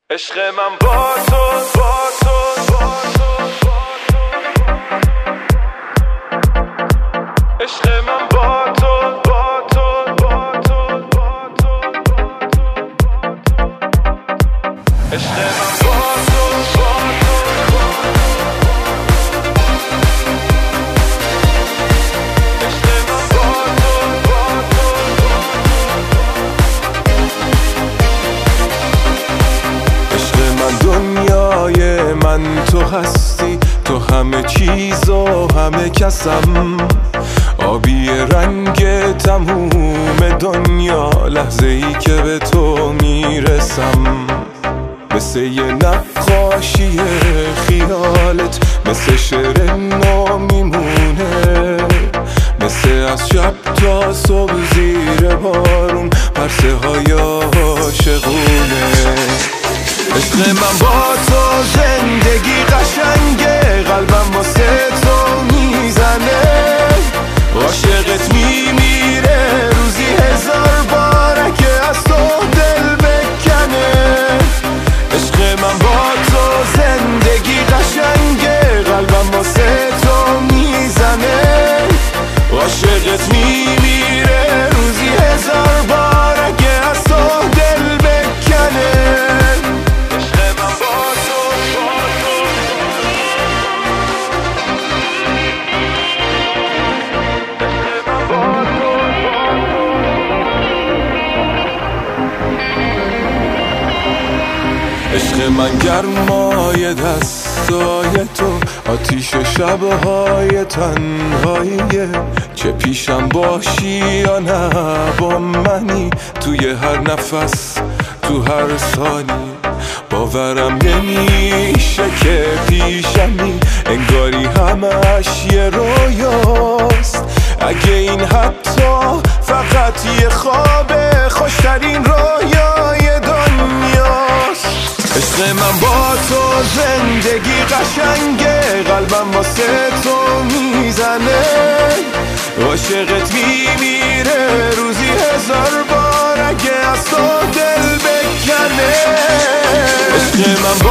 عشق من با تو عشق من با تو عشق من با تو دنیای من تو هستی، تو همه چیز و همه کسم، آبی رنگ تموم دنیا، لحظه ای که به تو میرسم. مثل یه نقاشی خیالت، مثل شعر نو میمونه، مثل از شب تا صبح زیر بارون، پرسه های عاشقونه. عشق من با تو زندگی قشنگه، قلبم واسه تو میزنه، عاشقت میمیره روزی 1000 بار که از تو دل بکنه. عشق من با تو زندگی قشنگه، قلبم واسه تو میزنه، عاشقت میمیره روزی 1000 بار که از تو دل بکنه. عشق من گرمای دستای تو، آتیش شبهای تنهاییه، چه پیشم باشی یا نه با منی، توی هر نفس تو هر ثانی، باورم نمیشه که پیشمی، انگاری همش یه رویاست، اگه این حتی فقط یه خوابه، خوشترین رویای دنیاست. عشق من با تو زندگی قشنگه، قلبم واسه تو میزنه، عاشقت میمیره روزی 1000 بار اگه از تو دل بکنه. عشق من